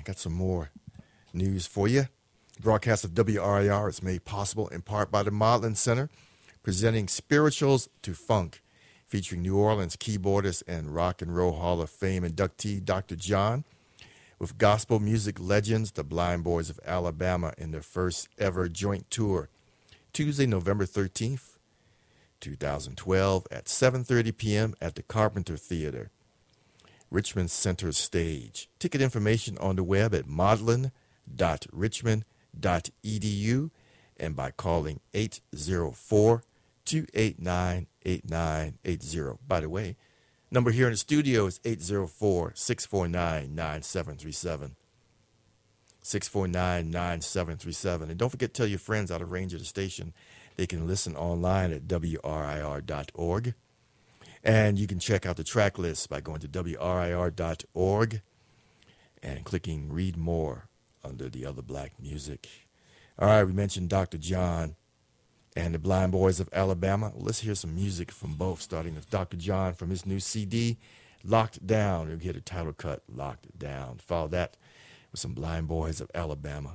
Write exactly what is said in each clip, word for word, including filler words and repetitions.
got some more news for you. Broadcast of W R I R is made possible in part by the Modlin Center, presenting Spirituals to Funk, featuring New Orleans keyboardist and Rock and Roll Hall of Fame inductee Doctor John, with gospel music legends, the Blind Boys of Alabama, in their first ever joint tour, Tuesday, November thirteenth, twenty twelve, at seven thirty p.m. at the Carpenter Theater, Richmond Center Stage. Ticket information on the web at modlin dot richmond dot e d u and by calling eight zero four, two eight nine, eight nine eight zero. By the way, number here in the studio is eight zero four, six four nine, nine seven three seven. six four nine, nine seven three seven. And don't forget to tell your friends out of range of the station they can listen online at W R I R dot org. And you can check out the track list by going to W R I R dot org and clicking Read More under the other black music. All right, we mentioned Doctor John and the Blind Boys of Alabama. Well, let's hear some music from both, starting with Doctor John from his new C D, Locked Down. You'll get a title cut, Locked Down. Follow that with some Blind Boys of Alabama.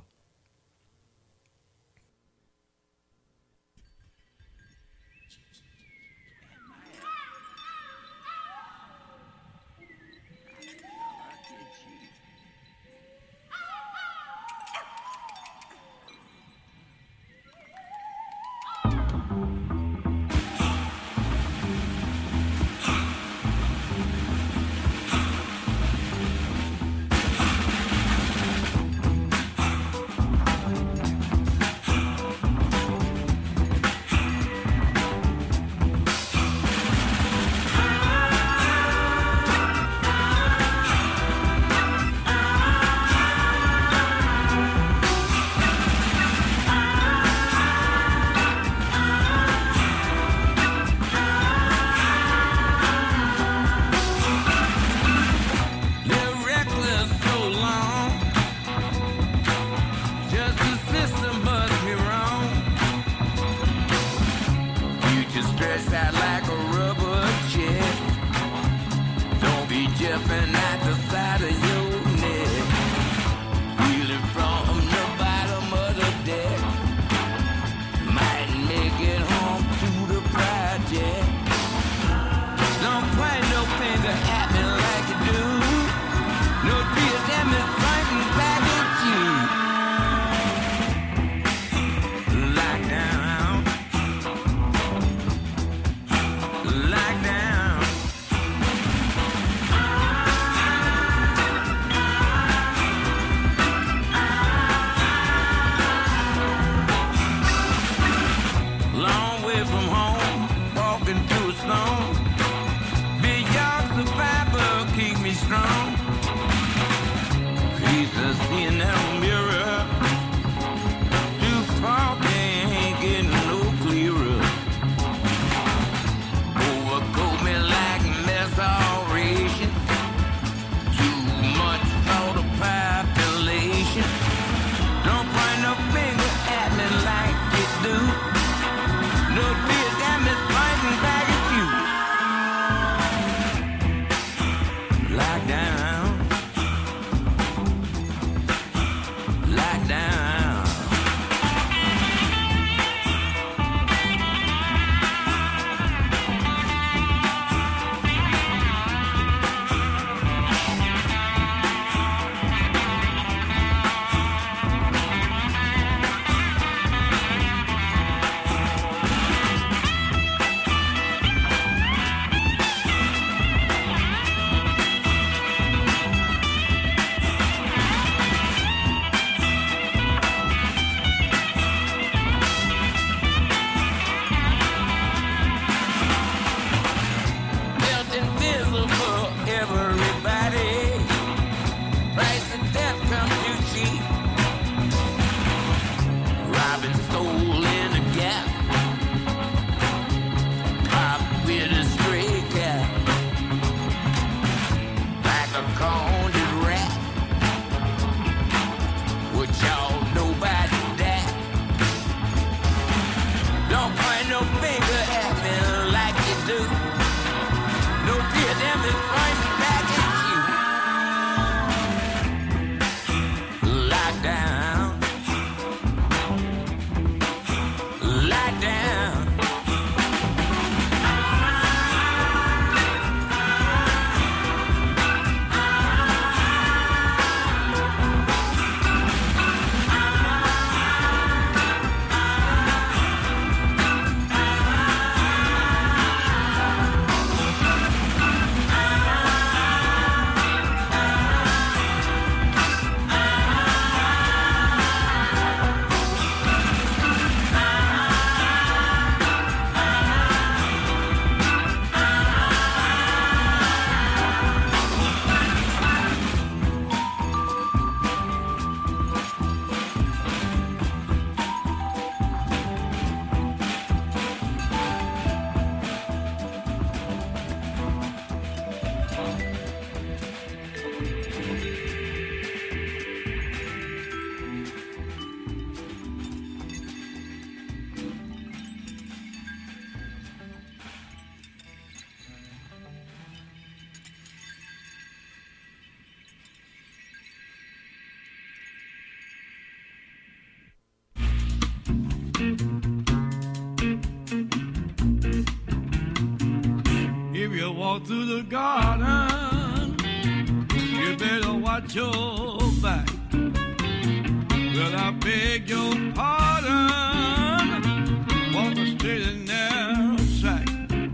walk through the garden, you better watch your back. Well, I beg your pardon, walk a straight and narrow track.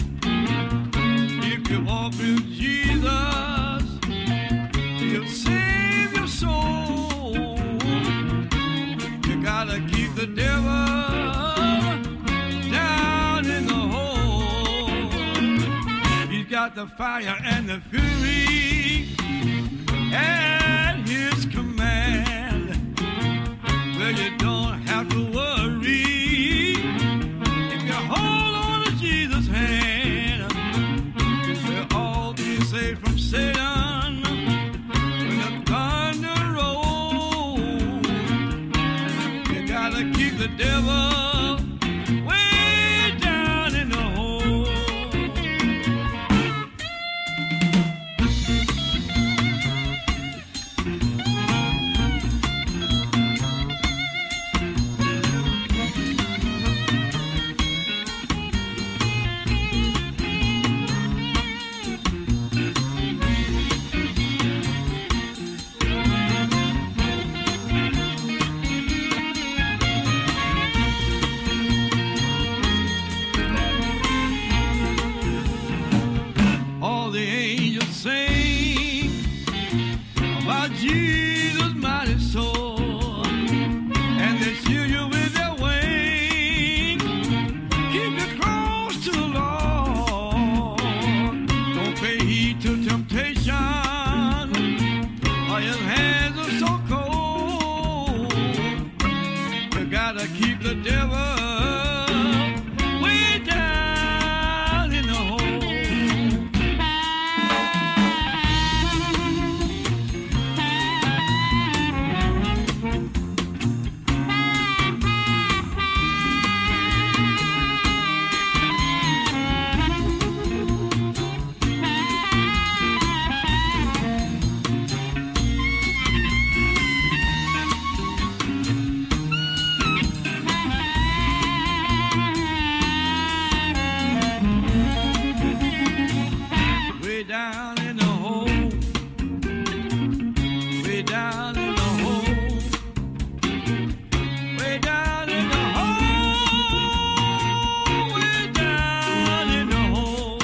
If you walk with Jesus, he'll save your soul. You gotta keep the devil down in the hole. He's got the fire and the fury at his command. Well, you don't have to worry if you hold on to Jesus' hand. We'll all be safe from Satan when the thunder rolls. You gotta keep the devil way down in the hole. All the angels sing about Jesus' mighty soul, and they shield you with their wings, keep you close to the Lord. Don't pay heed to temptation, or his hands are so cold. You gotta keep the devil way down in the hole. Way down in the hole, way down in the hole, way down in the hole, way down in the hole.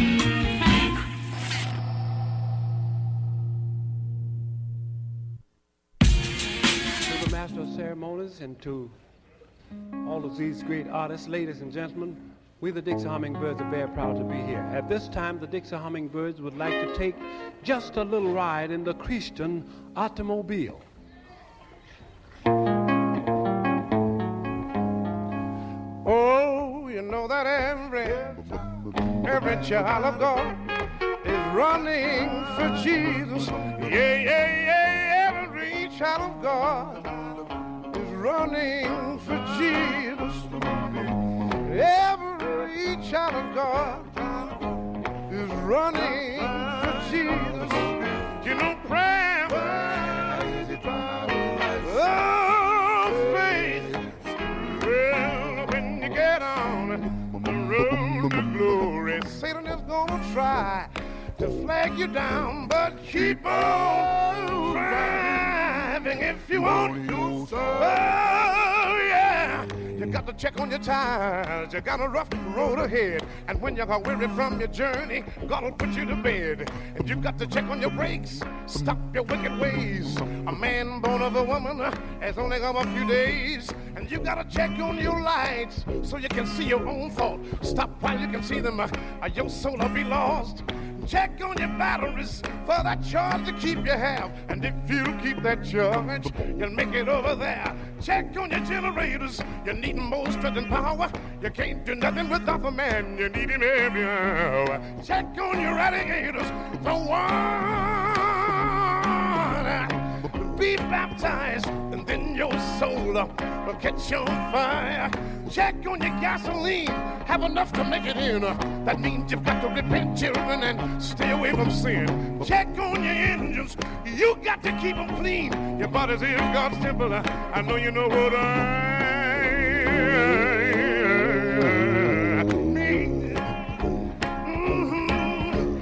To the master of ceremonies and to all of these great artists, ladies and gentlemen, we the Dixie Hummingbirds are very proud to be here. At this time, the Dixie Hummingbirds would like to take just a little ride in the Christian automobile. Oh, you know that every, every child of God is running for Jesus. Yeah, yeah, yeah, every child of God is running for Jesus. Every child of God is running for Jesus. You know, prayer, oh, faith. Well, when you get on the road to glory, Satan is gonna try to flag you down, but keep on driving if you want to. Oh, yeah. You got to check on your tires. You got a rough road ahead. And when you are weary from your journey, God will put you to bed. And you got to check on your brakes. Stop your wicked ways. A man born of a woman has only got a few days. And you got to check on your lights so you can see your own fault. Stop while you can see them. Uh, your soul will be lost. Check on your batteries for that charge to keep you have. And if you keep that charge, you'll make it over there. Check on your generators. You need more strength and power. You can't do nothing without the man. You need him every hour. Check on your radiators. The one be baptized, and then your soul will catch on fire. Check on your gasoline, have enough to make it in. That means you've got to repent, children, and stay away from sin. Check on your engines, you got to keep them clean. Your body's in God's temple, I know you know what I mean. Mm-hmm.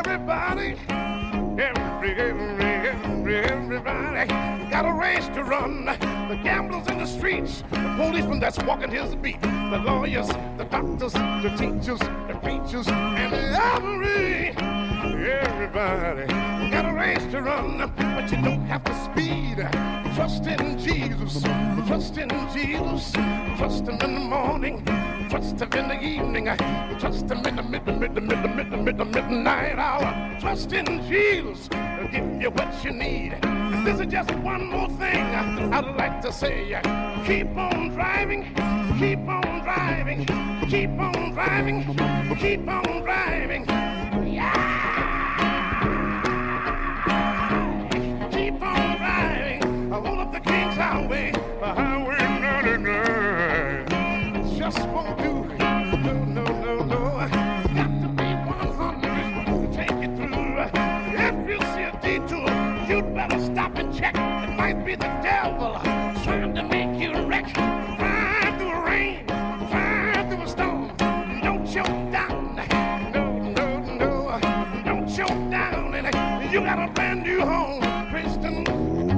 Everybody, every, every, every, everybody got a race to run. The gamblers in the streets, the policeman that's walking his beat, the lawyers, the doctors, the teachers, the preachers, and every, everybody got a race to run. But you don't have to speed. Trust in Jesus, trust in Jesus, trust him in the morning, trust him in the evening, trust him in the mid, mid, mid, mid, mid, mid, midnight hour. Trust in Jesus, he'll give you what you need. This is just one more thing I'd like to say. Keep on driving, keep on driving, keep on driving, keep on driving. Yeah! Keep on driving. On up the King's Highway, the Highway ninety-nine. Just won't do. No, no, no, no. Got to be one hundred to take you through. If you see a detour, you'd better stop and check. It might be the devil trying to make you wreck. Drive through a rain, drive through a storm. Don't choke down. No, no, no. Don't choke down. And you got a brand new home, Christian.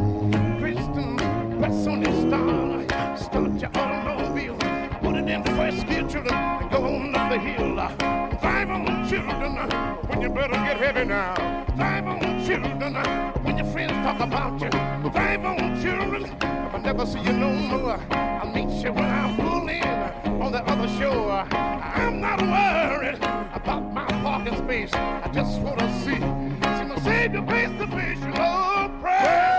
Press on your star, start your automobile, put it in first gear, children, and go on up the hill. Drive on, children, when you better get heavy now. Drive on, children, when your friends talk about you. Drive on, children, if I never see you no more, I'll meet you when I pull in on the other shore. I'm not worried about my parking space, I just want to see, see my Savior face to face, you know, pray.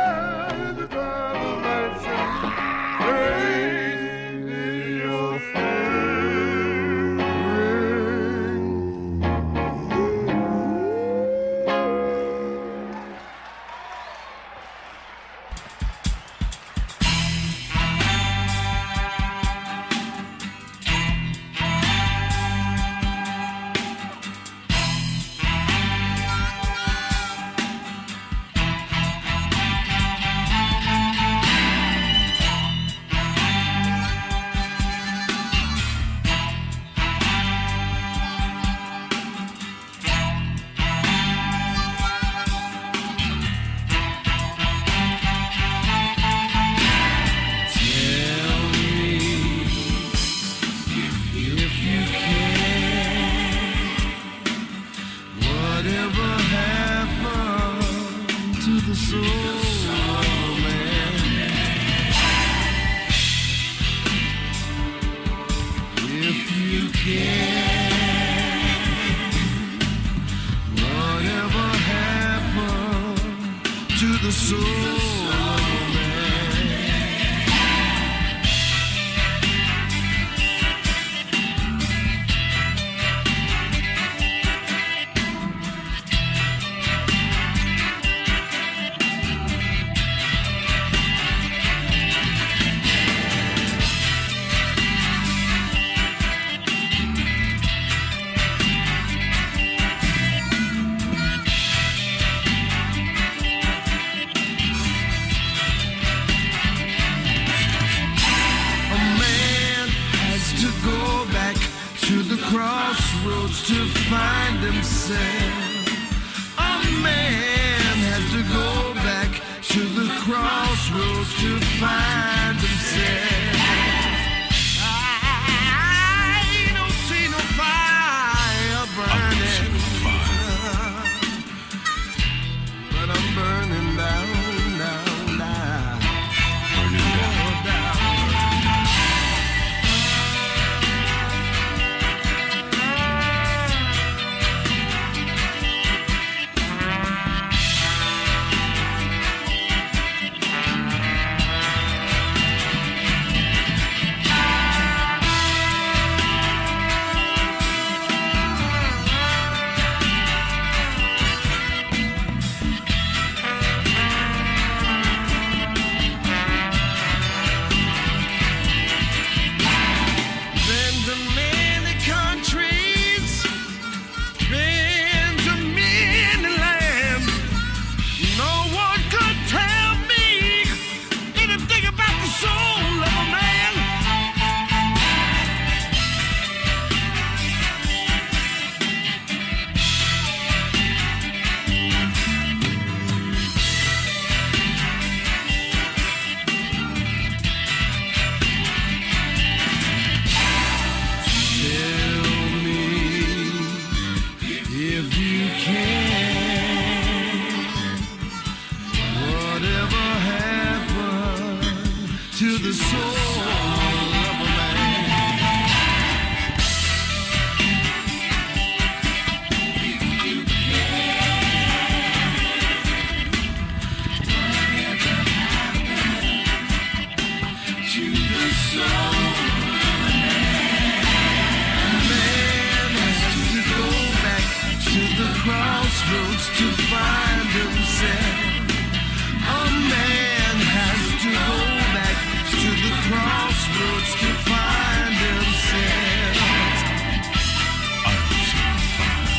to find himself. A man has to go back to the crossroads to find himself. I don't see the fire.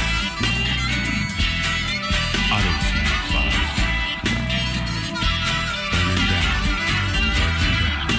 I don't see the fire. Burning down, burning down.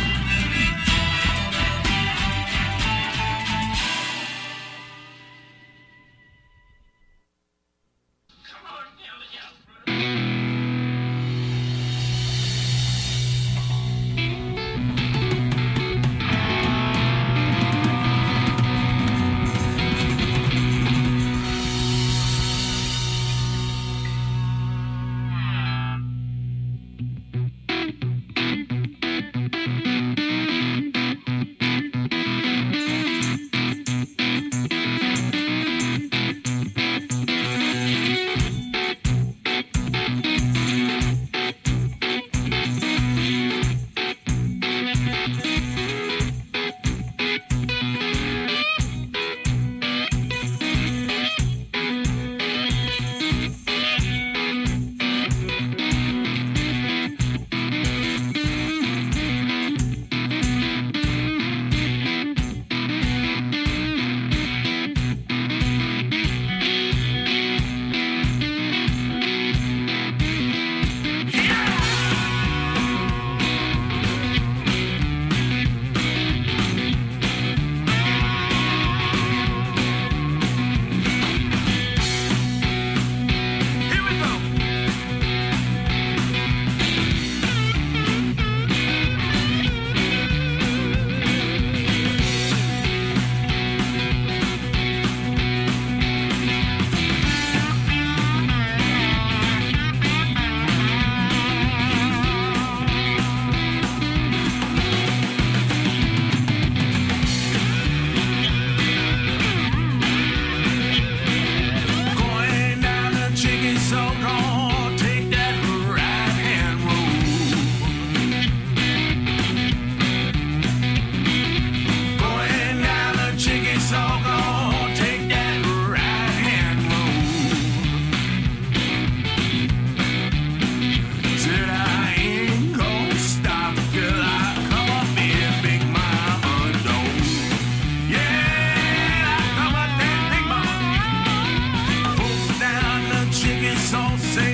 Chicken sauce.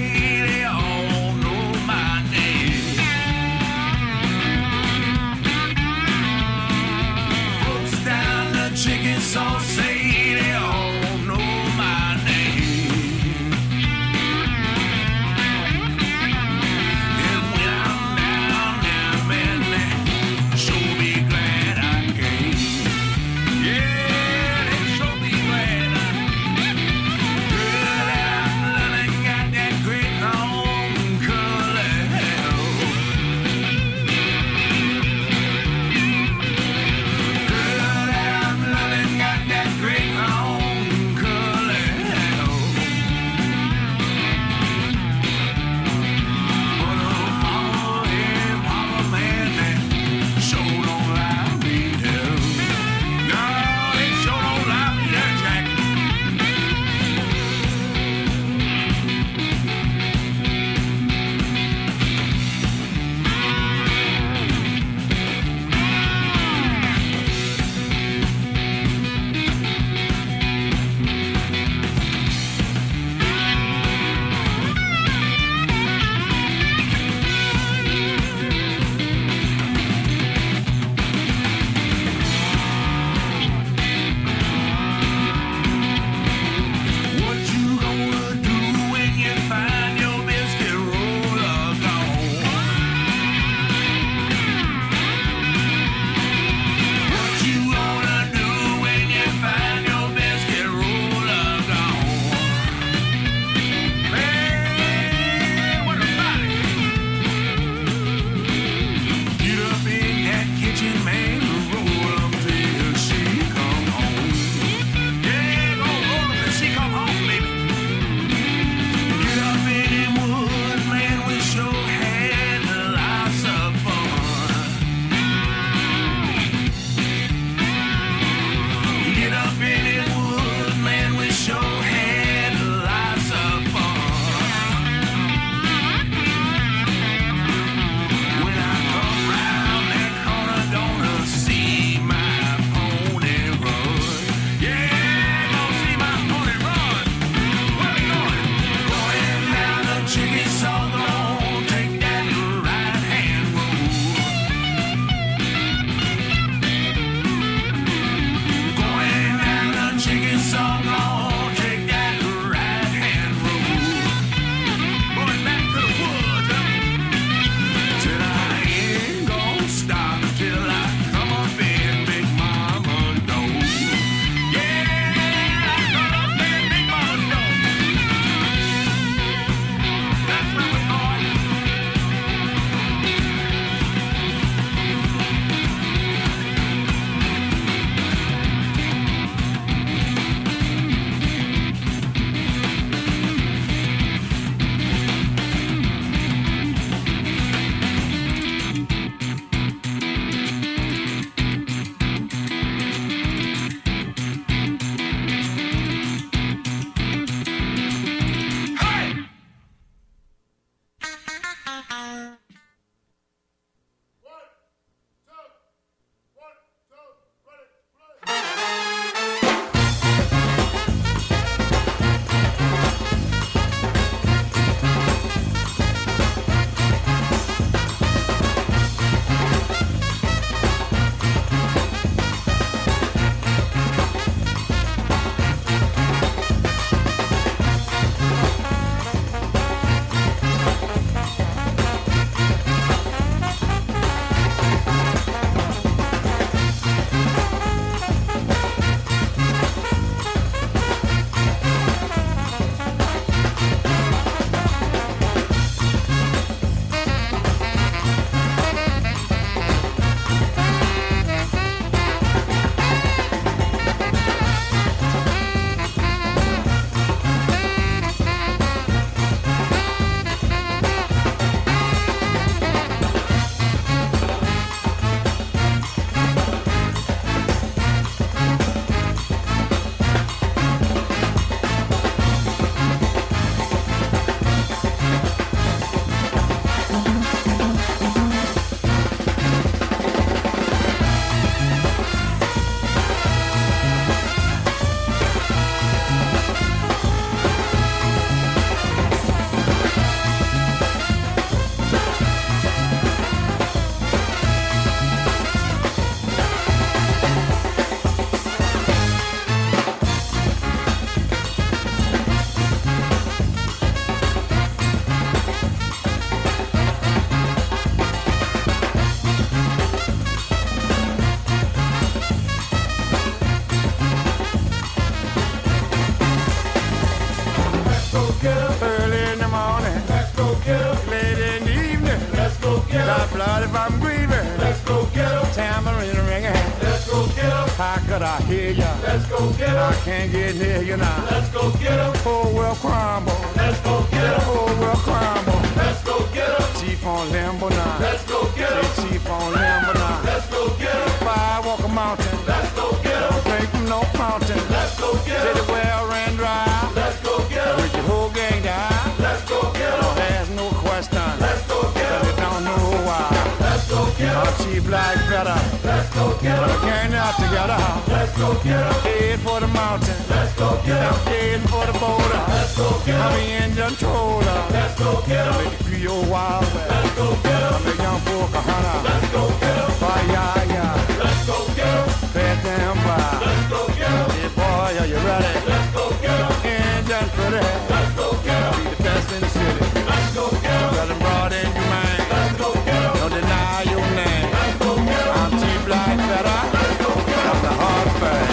But if I'm grieving, let's go get 'em. Tambourine ringing, let's go get 'em. How could I hear ya? Let's go get 'em. I can't get near you now. Let's go get 'em. Whole world crumble. Let's go get 'em. Whole world crumble. Let's go get 'em. Chief on limbo now. Let's go get 'em. Say chief on limbo now. Let's go get 'em. Fire walk a mountain. Let's go get 'em. Don't drink from no fountain. Let's go get 'em. Say the well ran dry. Let's go get 'em. With your whole gang die. Let's go get 'em. There's no question. Let's go get 'em. They don't know why. Let's go get 'em. Our cheap like better. Let's go get 'em. Gang out together. Let's go get 'em. Head for the mountain. Let's go get 'em. Head for the border. Let's go get 'em. I'm the engine controller. Let's go get 'em. Make the Creole wild west. Let's go get 'em. I'm the young Pocahontas. Let's go get 'em. Bye, yeah, yeah. Let's go get 'em. Bad damn by. Let's go get 'em. Hey, boy, are you ready? Let's go get 'em. Engine pretty. Let's go get 'em. Be the best in the city. Let's go get 'em. Got 'em brought in your mind. Let's go get 'em. Don't deny your name. Let's go get 'em. I'm cheap like better. Let's go get 'em. I'm the hard fan.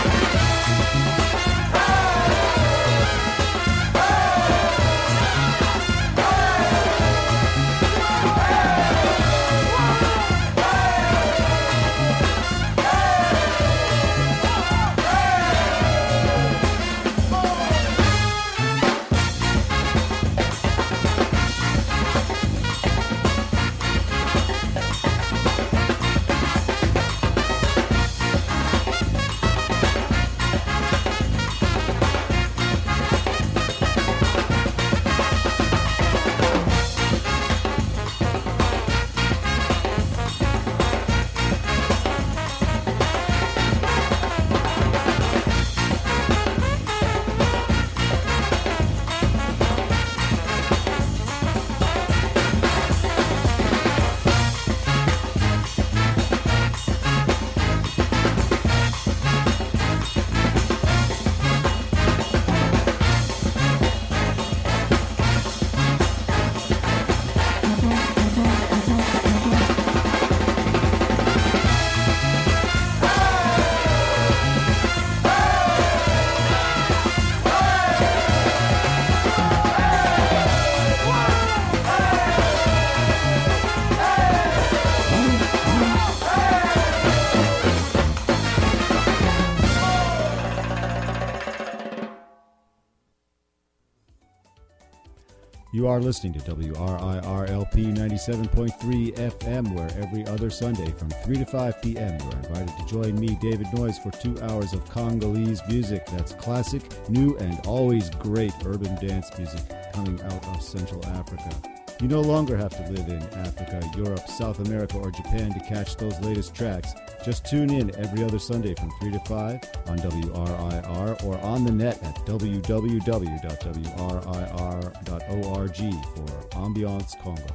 You are listening to W R I R L P ninety-seven point three F M, where every other Sunday from three to five p.m. you are invited to join me, David Noyes, for two hours of Congolese music. That's classic, new, and always great urban dance music coming out of Central Africa. You no longer have to live in Africa, Europe, South America, or Japan to catch those latest tracks. Just tune in every other Sunday from three to five on W R I R or on the net at w w w dot w r i r dot org for Ambiance Congo.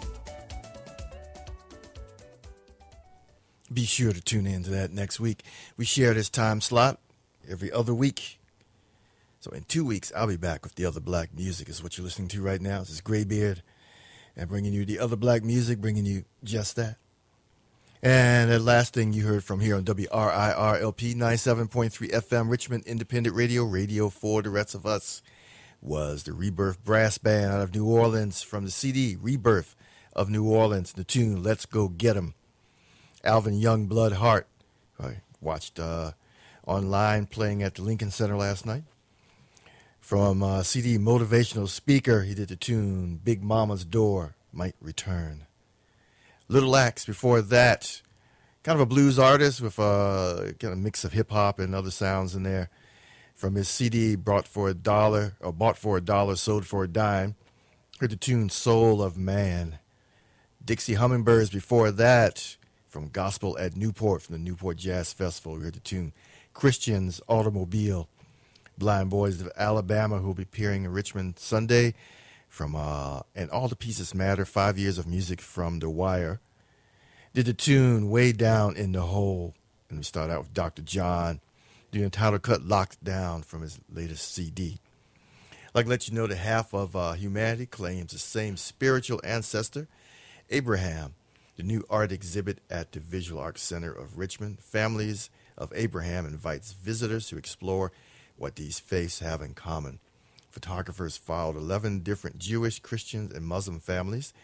Be sure to tune in to that next week. We share this time slot every other week. So in two weeks, I'll be back with the other black music, is what you're listening to right now. This is Graybeard, and bringing you the other black music, bringing you just that. And the last thing you heard from here on W R I R L P ninety-seven point three F M, Richmond Independent Radio, radio for the rest of us, was the Rebirth Brass Band out of New Orleans from the C D Rebirth of New Orleans, the tune Let's Go Get 'Em. Alvin Youngblood Hart, I watched uh, online playing at the Lincoln Center last night. From uh, C D Motivational Speaker, he did the tune Big Mama's Door Might Return. Little Axe before that, kind of a blues artist with a kind of mix of hip-hop and other sounds in there. From his C D brought for a dollar, or bought for a dollar, sold for a dime, heard the tune Soul of Man. Dixie Hummingbirds before that, from Gospel at Newport, from the Newport Jazz Festival, we heard the tune Christian's Automobile. Blind Boys of Alabama, who will be appearing in Richmond Sunday, from uh, And All the Pieces Matter, five years of music from The Wire. Did the tune Way Down in the Hole. And we start out with Doctor John, the entitled cut Locked Down from his latest C D. I'd like to let you know that half of uh, humanity claims the same spiritual ancestor, Abraham. The new art exhibit at the Visual Arts Center of Richmond, Families of Abraham, invites visitors to explore what these faiths have in common. Photographers followed eleven different Jewish, Christian, and Muslim families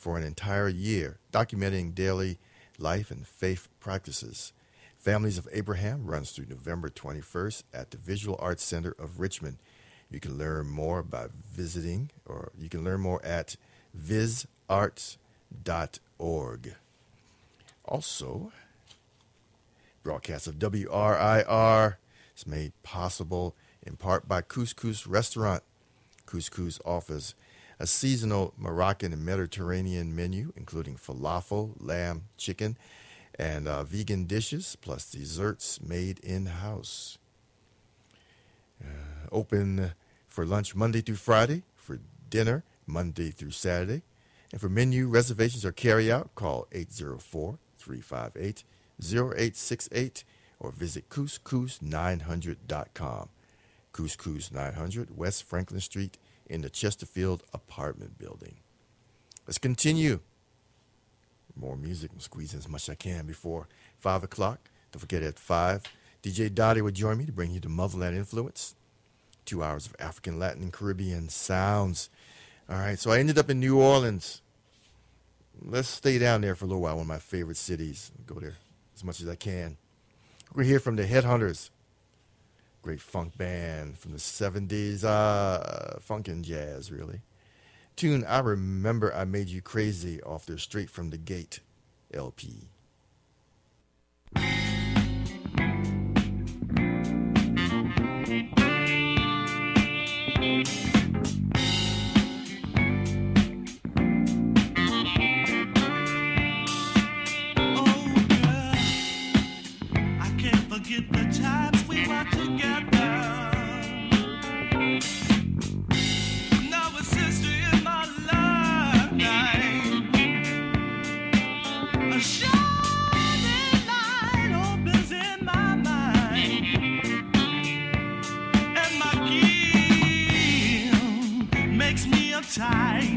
for an entire year, documenting daily life and faith practices. Families of Abraham runs through November twenty-first at the Visual Arts Center of Richmond. You can learn more by visiting, or you can learn more at viz arts dot org. Also, broadcast of W R I R is made possible in part by Couscous Restaurant. Couscous offers a seasonal Moroccan and Mediterranean menu, including falafel, lamb, chicken, and uh, vegan dishes, plus desserts made in-house. Uh, open for lunch Monday through Friday, for dinner Monday through Saturday. And for menu reservations or carry-out, call eight zero four, three five eight, zero eight six eight or visit couscous nine hundred dot com. Couscous nine hundred, West Franklin Street in the Chesterfield apartment building. Let's continue. More music. I'm squeezing as much as I can before five o'clock. Don't forget at five, D J Dottie will join me to bring you the Motherland Influence. Two hours of African, Latin, and Caribbean sounds. All right, so I ended up in New Orleans. Let's stay down there for a little while, one of my favorite cities. Go there as much as I can. We're here from the Headhunters. Great funk band from the seventies. Uh, funk and jazz, really. Tune, I Remember I Made You Crazy, off their Straight from the Gate L P. Forget the times we were together. Now it's history in my life. A shining light opens in my mind, and my guilt makes me uptight.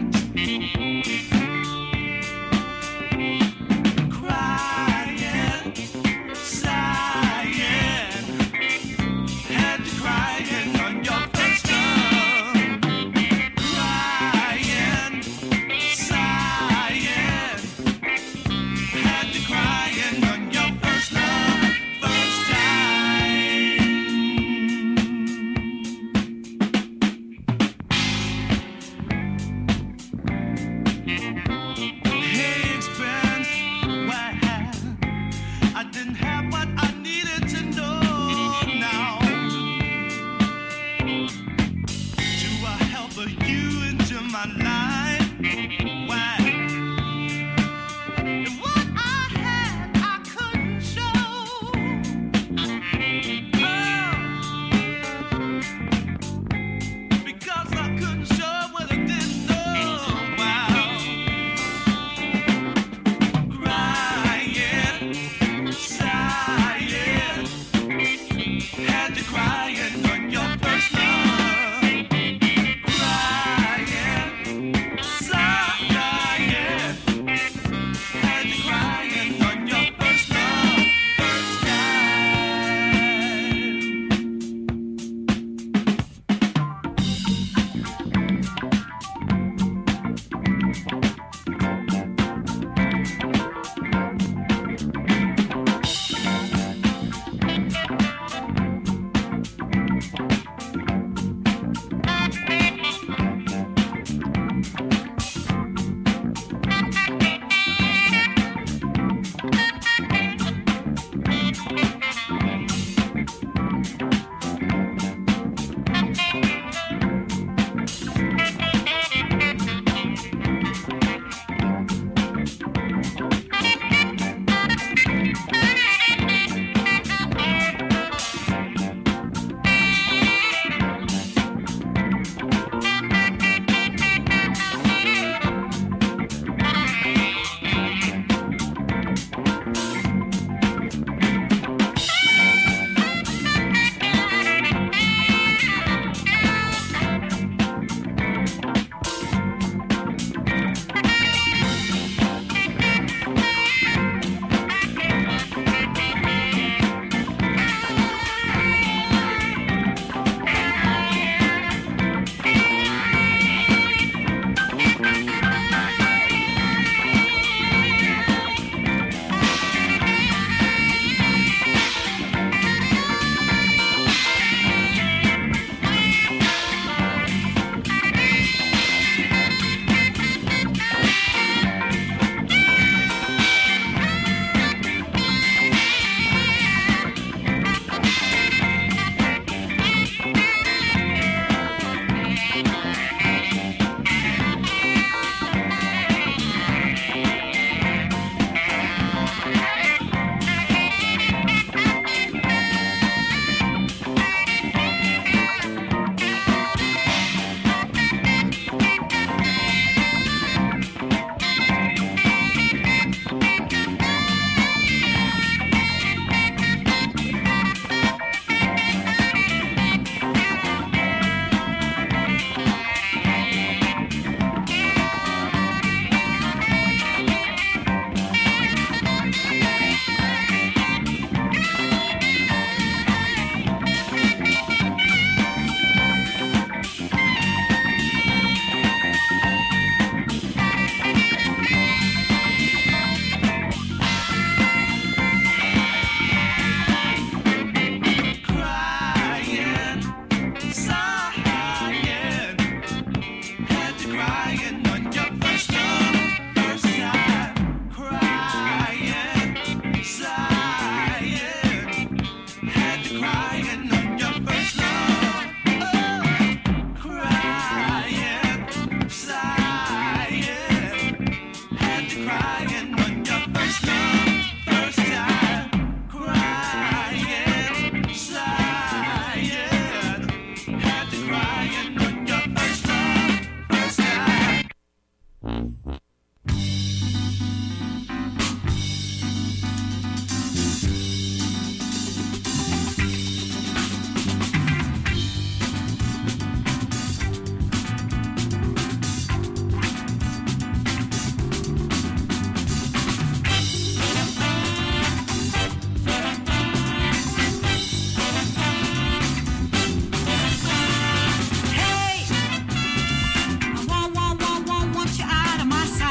Hey, I want, want, want, want, want you out of my sight.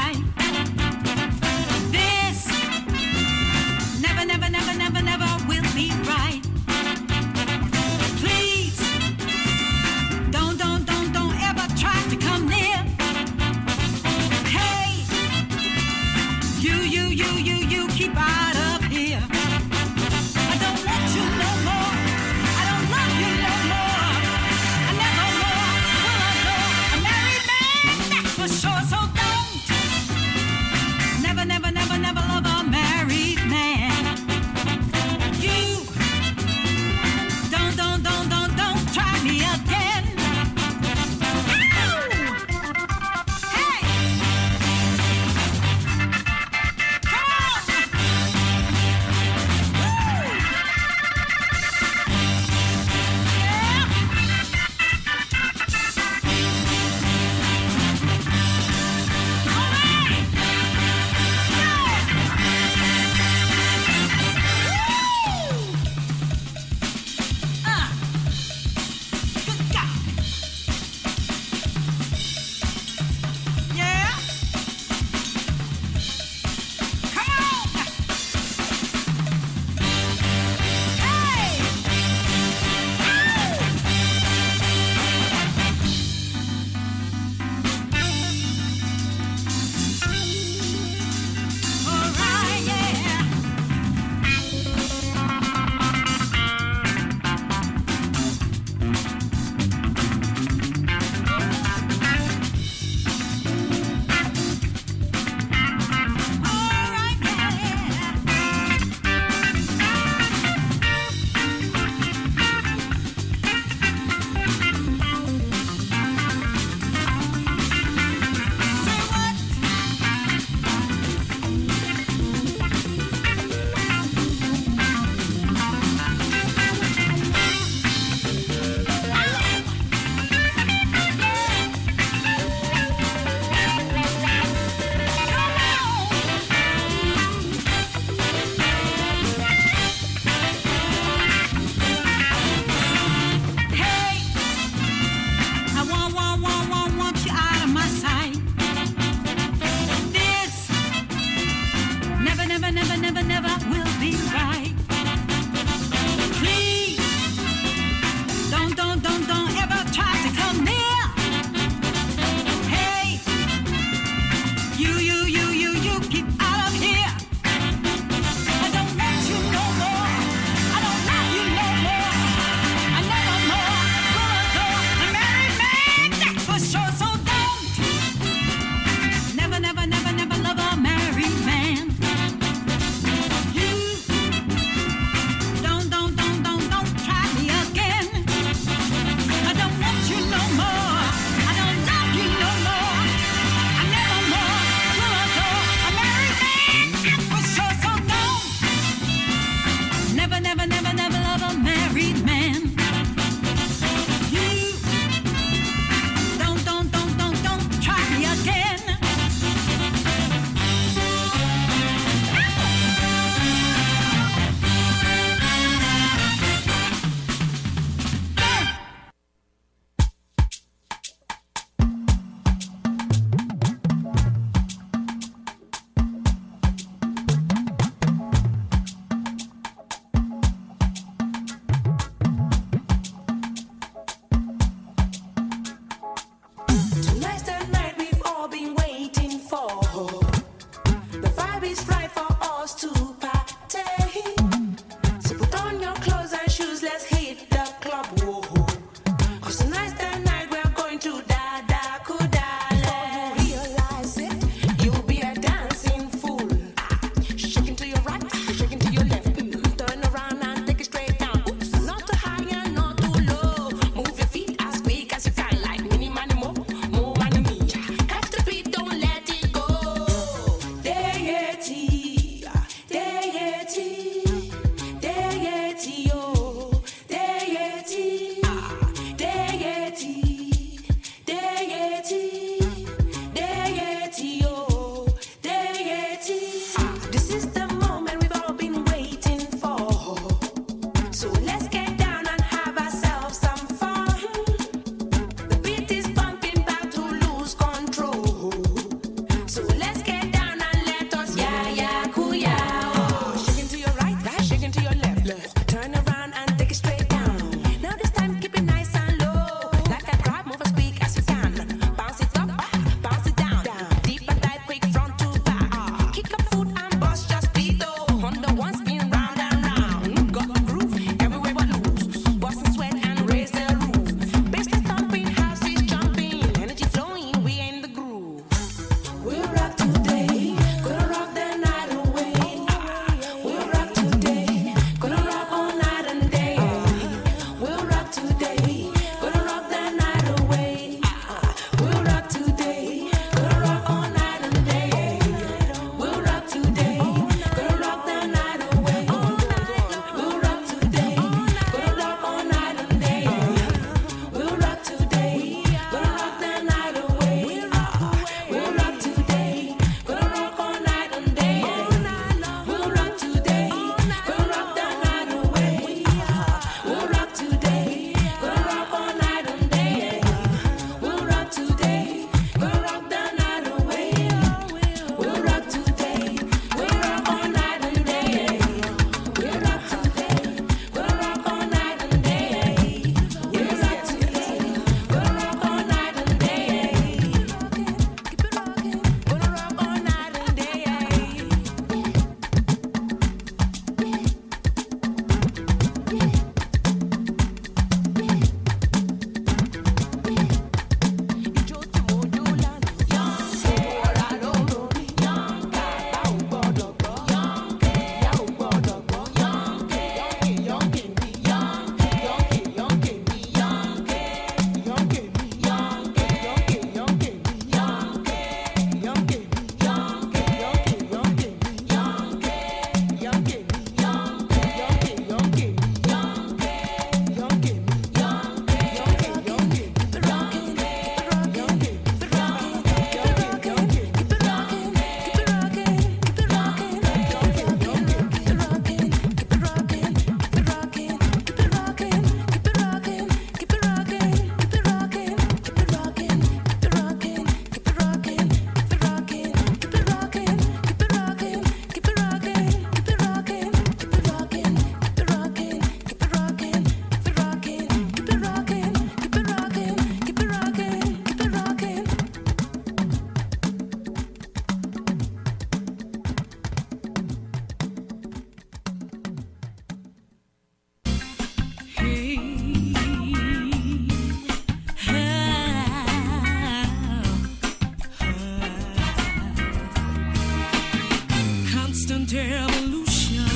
constant evolution.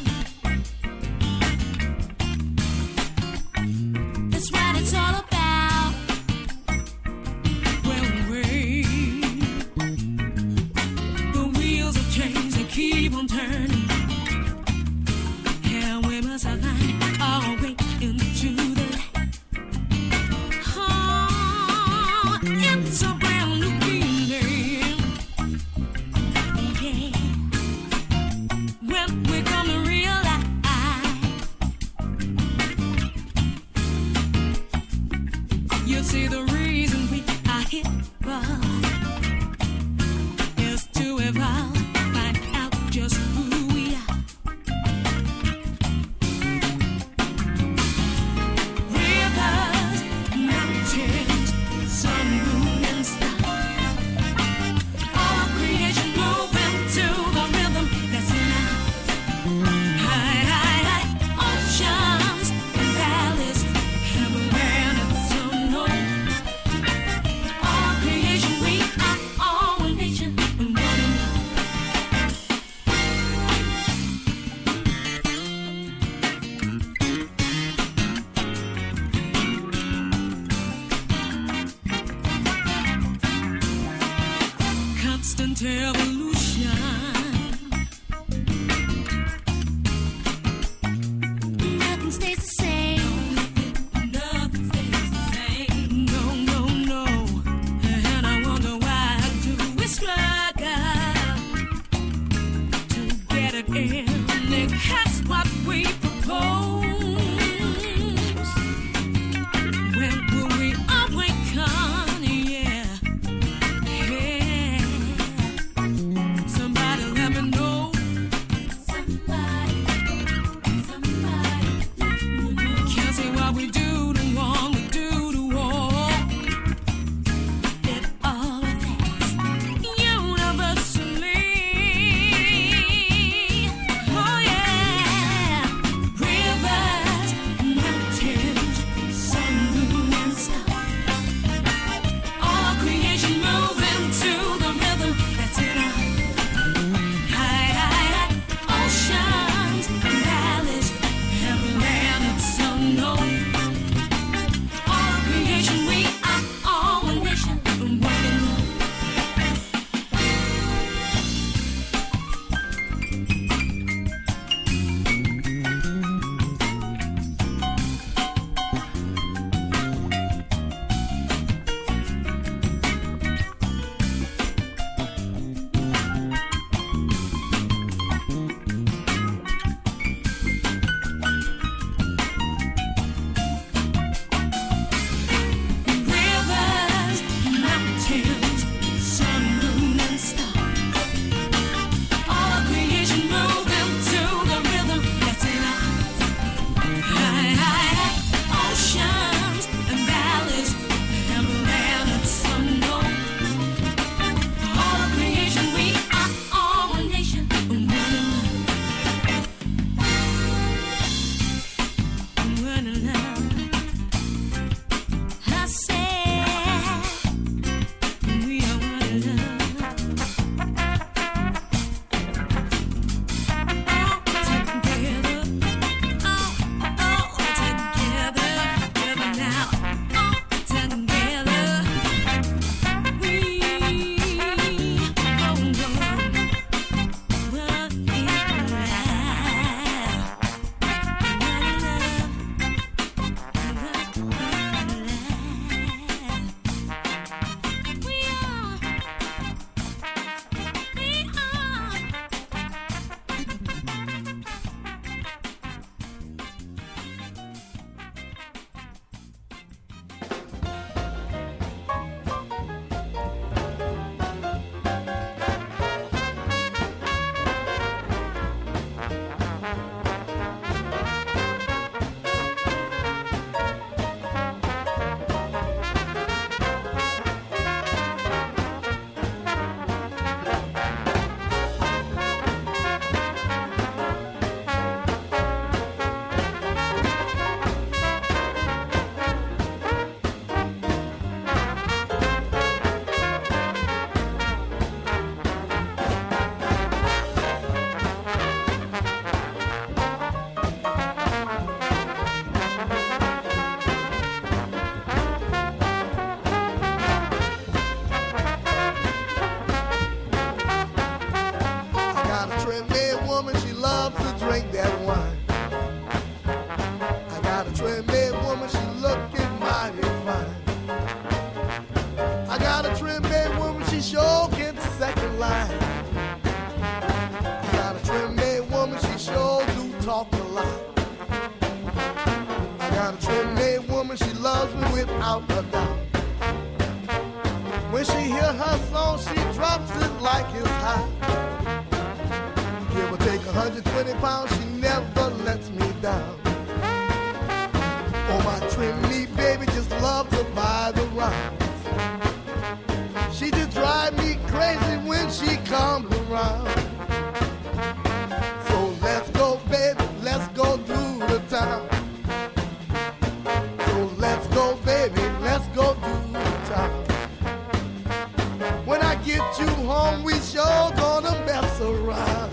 That's what it's all about. Well, wait, the wheels of change, they keep on turning, and we must find our way into the light. Oh, it's a brand new feeling. Yeah. When we come to realize you see the reason we are here for is to evolve, find out just who we are. Rivers, mountains, sun, moon, and stars, all of creation moving to the rhythm that's in our high, high, high. Oceans and valleys, heaven and sun, all of creation, we are all one nation and one another. Constant evolution. Nothing stays the same. Nothing stays the same. No, no, no. And I wonder why do we struggle to get it in? That's what we propose. When will we awaken? Yeah. Yeah. Somebody let me know. Somebody, somebody let me know. Can't say what we do to one, we do to all. It all affects universally. woman, she loves me without a doubt. When she hear her song, she drops it like it's hot. Give or take one hundred twenty pounds, she never lets me down. Oh, my trim me baby just love to buy the rounds. She just drive me crazy when she comes around. So let's go, baby, let's go through the town. So let's go, baby, let's go through the town. When I get you home, we sure gonna mess around.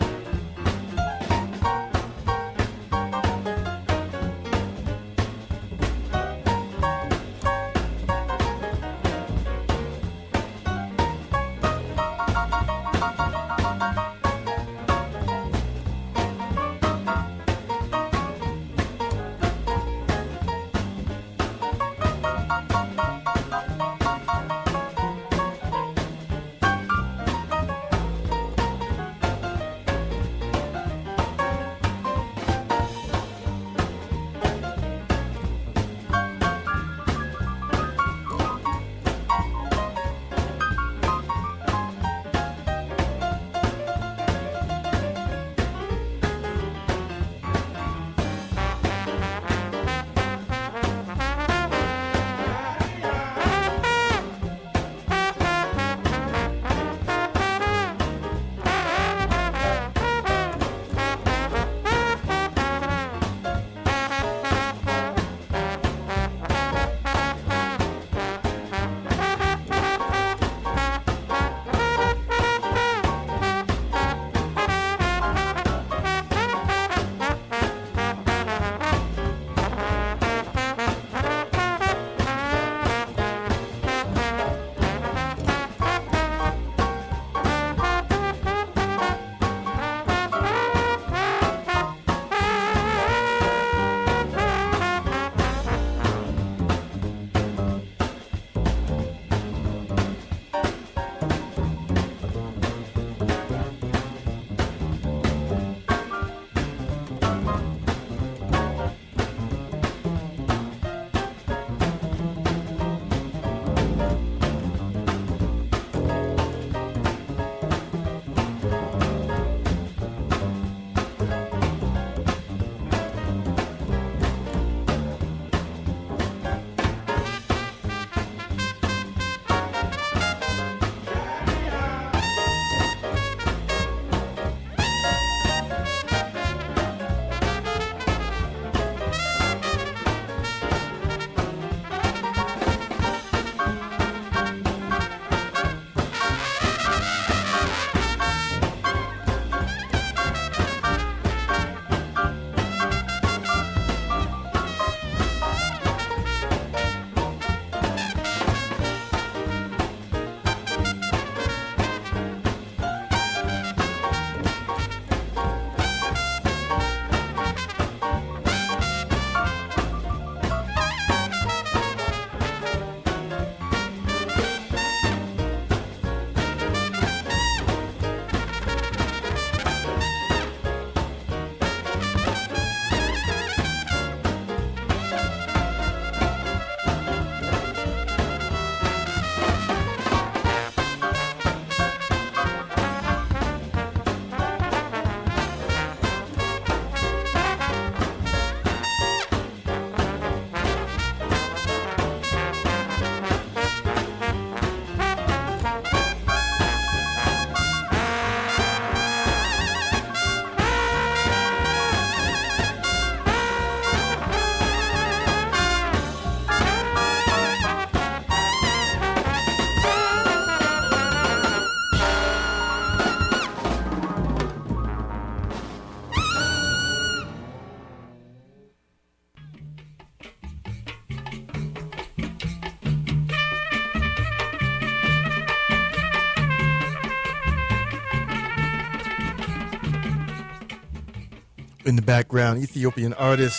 In the background, Ethiopian artist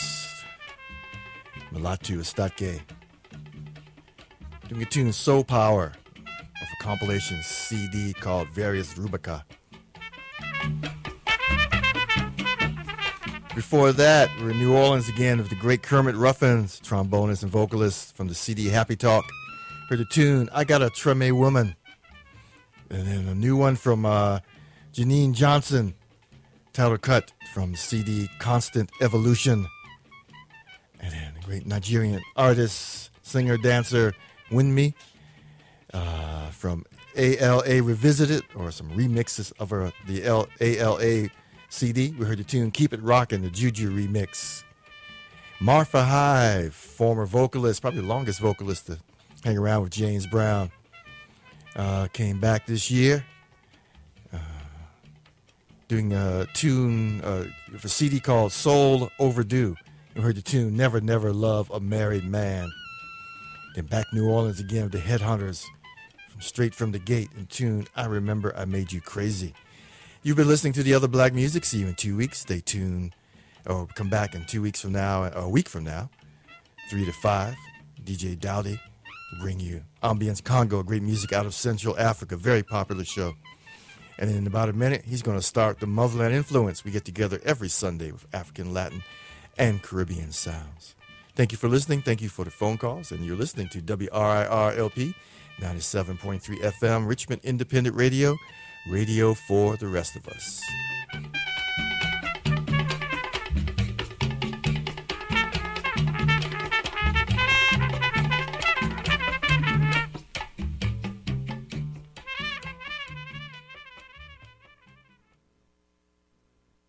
Mulatu Astatke doing a tune Soul Power of a compilation C D called Various Rubica. Before that, we're in New Orleans again with the great Kermit Ruffins, trombonist and vocalist from the C D Happy Talk. Heard the tune, I Got a Treme Woman. And then a new one from uh, Janine Johnson, title cut from the C D Constant Evolution. And then the great Nigerian artist, singer, dancer, Winmi, uh, from A L A Revisited, or some remixes of her, the L- A L A C D. We heard the tune Keep It Rockin', the Juju remix. Martha Hive, former vocalist, probably the longest vocalist to hang around with James Brown, uh, came back this year uh, doing a tune uh, for a C D called Soul Overdue. We heard the tune Never Never Love a Married Man. Then back New Orleans again with the Headhunters, from Straight From the Gate, and tune I Remember I Made You Crazy. You've been listening to The Other Black Music. See you in two weeks. Stay tuned. Or come back in two weeks from now, or a week from now, three to five. D J Dowdy will bring you Ambience Congo, great music out of Central Africa. Very popular show. And in about a minute, he's going to start the Motherland Influence. We get together every Sunday with African, Latin, and Caribbean sounds. Thank you for listening. Thank you for the phone calls. And you're listening to W R I R L P ninety-seven point three F M, Richmond Independent Radio. Radio for the rest of us.